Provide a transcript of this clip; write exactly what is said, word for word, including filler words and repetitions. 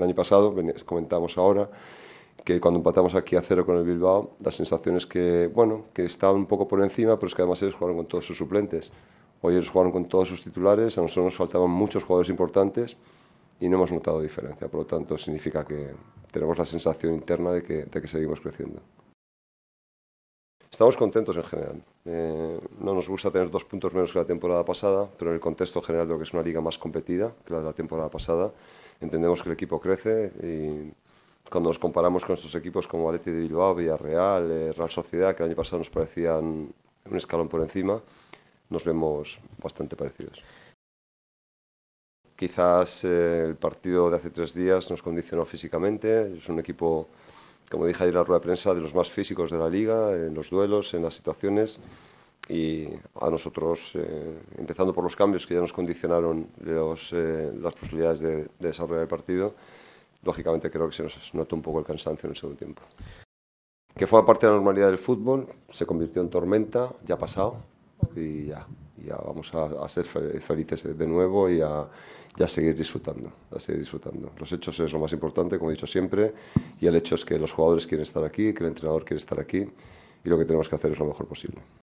El año pasado, comentamos ahora, que cuando empatamos aquí a cero con el Bilbao, la sensación es que, bueno, que estaban un poco por encima, pero es que además ellos jugaron con todos sus suplentes. Hoy ellos jugaron con todos sus titulares, a nosotros nos faltaban muchos jugadores importantes y no hemos notado diferencia. Por lo tanto, significa que tenemos la sensación interna de que, de que seguimos creciendo. Estamos contentos en general. Eh, no nos gusta tener dos puntos menos que la temporada pasada, pero en el contexto general de lo que es una liga más competida que la de la temporada pasada, entendemos que el equipo crece y cuando nos comparamos con estos equipos como Athletic de Bilbao, Villarreal, eh, Real Sociedad, que el año pasado nos parecían un escalón por encima, nos vemos bastante parecidos. Quizás eh, el partido de hace tres días nos condicionó físicamente. Es un equipo, como dije ayer en la rueda de prensa, de los más físicos de la liga, en los duelos, en las situaciones. Y a nosotros, eh, empezando por los cambios que ya nos condicionaron los, eh, las posibilidades de, de desarrollar el partido, lógicamente creo que se nos notó un poco el cansancio en el segundo tiempo. Que forma parte de la normalidad del fútbol, se convirtió en tormenta, ya ha pasado y ya, ya vamos a, a ser felices de nuevo y a, y a seguir disfrutando, a seguir disfrutando. Los hechos es lo más importante, como he dicho siempre, y el hecho es que los jugadores quieren estar aquí, que el entrenador quiere estar aquí y lo que tenemos que hacer es lo mejor posible.